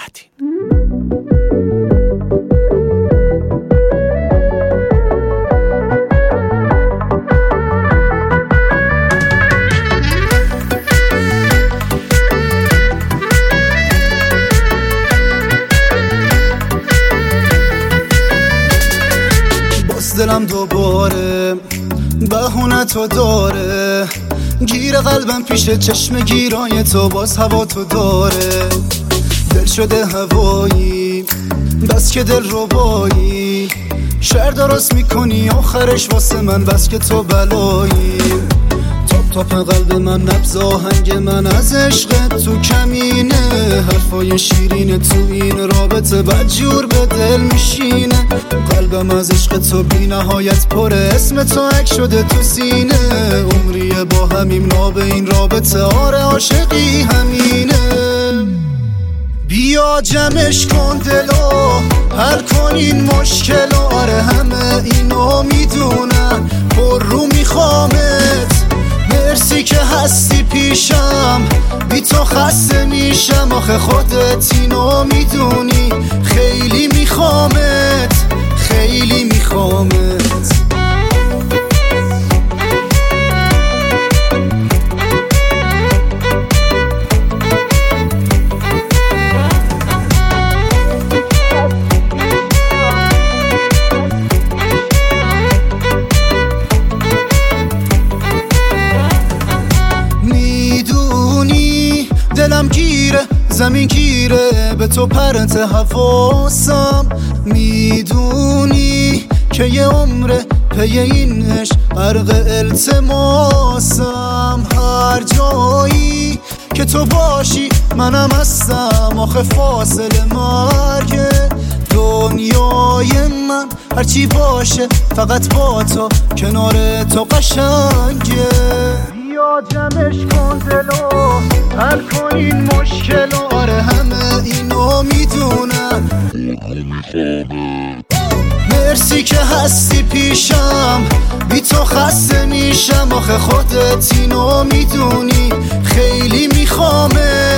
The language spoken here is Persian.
مهدی. دلم دوباره بهونه تو داره، گیر قلبم پیش چشم گیرای تو، باز هوا تو داره. دل شده هوایی بس که دل ربایی، شعر درست میکنی آخرش واسه من بس که تو بلایی. تاپ قلب من نبض آهنگ من از عشق تو کمینه، حرفای شیرین تو این رابطه بدجور به دل میشینه. قلبم از عشق تو بی نهایت پره، اسم تو عک شده تو سینه. عمریه با همیم ناب این رابطه، آره عاشقی همینه. بیا جمعش کن دلو حل کن این مشکل، آره همه اینو میدونن پر رو میخوامت. مرسی که هستی پیشم، بی تو خسته میشم، آخه خودت اینو میدونی. خیلی میخوامت خیلی میخوامت. دلم گیره زمین گیره، به تو پرت حواسم. میدونی که یه عمره پی این عشق غرق التماسم. هر جایی که تو باشی منم هستم، آخه فاصله مرگه. دنیای من هرچی باشه فقط با تو، کنار تو قشنگه. بیا جمعش کن دلو حل کن این مشکل، آره همه اینو میدونن. مرسی که هستی پیشم، بی تو خسته میشم، آخه خودت اینو میدونی. خیلی میخوامه